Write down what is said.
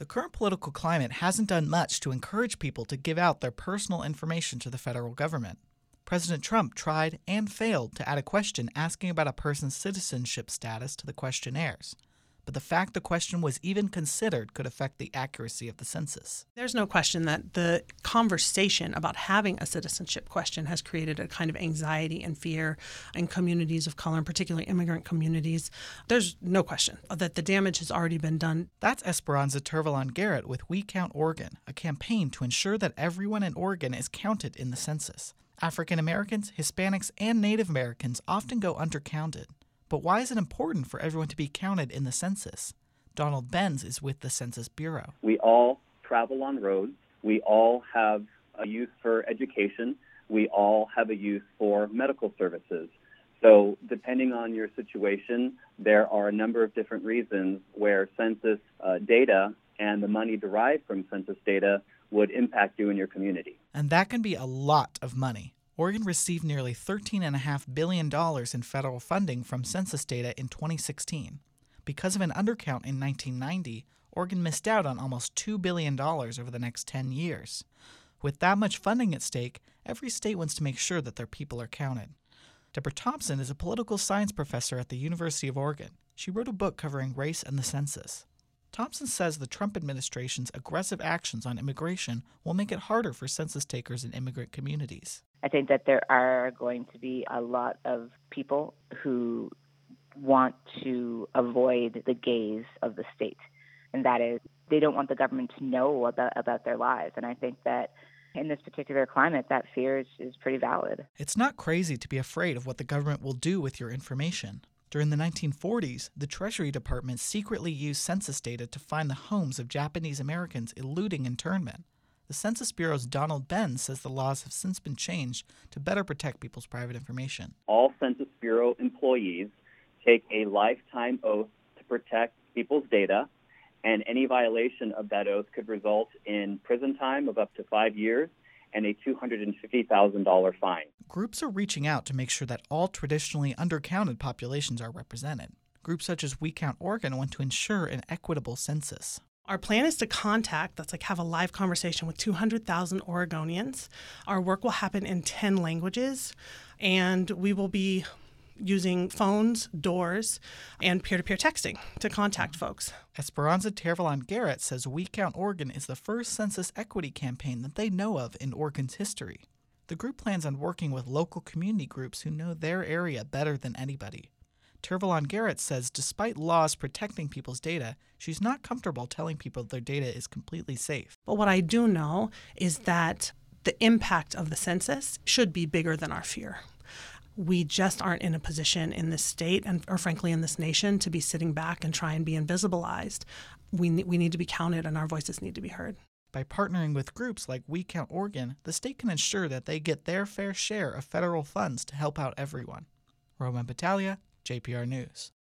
The current political climate hasn't done much to encourage people to give out their personal information to the federal government. President Trump tried and failed to add a question asking about a person's citizenship status to the questionnaires. But the fact the question was even considered could affect the accuracy of the census. There's no question that the conversation about having a citizenship question has created a kind of anxiety and fear in communities of color, and particularly immigrant communities. There's no question that the damage has already been done. That's Esperanza Tervalan Garrett with We Count Oregon, a campaign to ensure that everyone in Oregon is counted in the census. African Americans, Hispanics, and Native Americans often go undercounted. But why is it important for everyone to be counted in the census? Donald Benz is with the Census Bureau. We all travel on roads. We all have a use for education. We all have a use for medical services. So depending on your situation, there are a number of different reasons where census data and the money derived from census data would impact you and your community. And that can be a lot of money. Oregon received nearly $13.5 billion in federal funding from census data in 2016. Because of an undercount in 1990, Oregon missed out on almost $2 billion over the next 10 years. With that much funding at stake, every state wants to make sure that their people are counted. Deborah Thompson is a political science professor at the University of Oregon. She wrote a book covering race and the census. Thompson says the Trump administration's aggressive actions on immigration will make it harder for census takers in immigrant communities. I think that there are going to be a lot of people who want to avoid the gaze of the state. And that is, they don't want the government to know about their lives. And I think that in this particular climate, that fear is pretty valid. It's not crazy to be afraid of what the government will do with your information. During the 1940s, the Treasury Department secretly used census data to find the homes of Japanese Americans eluding internment. The Census Bureau's Donald Benz says the laws have since been changed to better protect people's private information. All Census Bureau employees take a lifetime oath to protect people's data, and any violation of that oath could result in prison time of up to 5 years and a $250,000 fine. Groups are reaching out to make sure that all traditionally undercounted populations are represented. Groups such as We Count Oregon want to ensure an equitable census. Our plan is to have a live conversation with 200,000 Oregonians. Our work will happen in 10 languages, and we will be using phones, doors, and peer-to-peer texting to contact folks. Esperanza Tervalan Garrett says We Count Oregon is the first census equity campaign that they know of in Oregon's history. The group plans on working with local community groups who know their area better than anybody. Tervalan Garrett says despite laws protecting people's data, she's not comfortable telling people their data is completely safe. But what I do know is that the impact of the census should be bigger than our fear. We just aren't in a position in this state or frankly in this nation to be sitting back and try and be invisibilized. We need to be counted and our voices need to be heard. By partnering with groups like We Count Oregon, the state can ensure that they get their fair share of federal funds to help out everyone. Roman Battaglia, JPR News.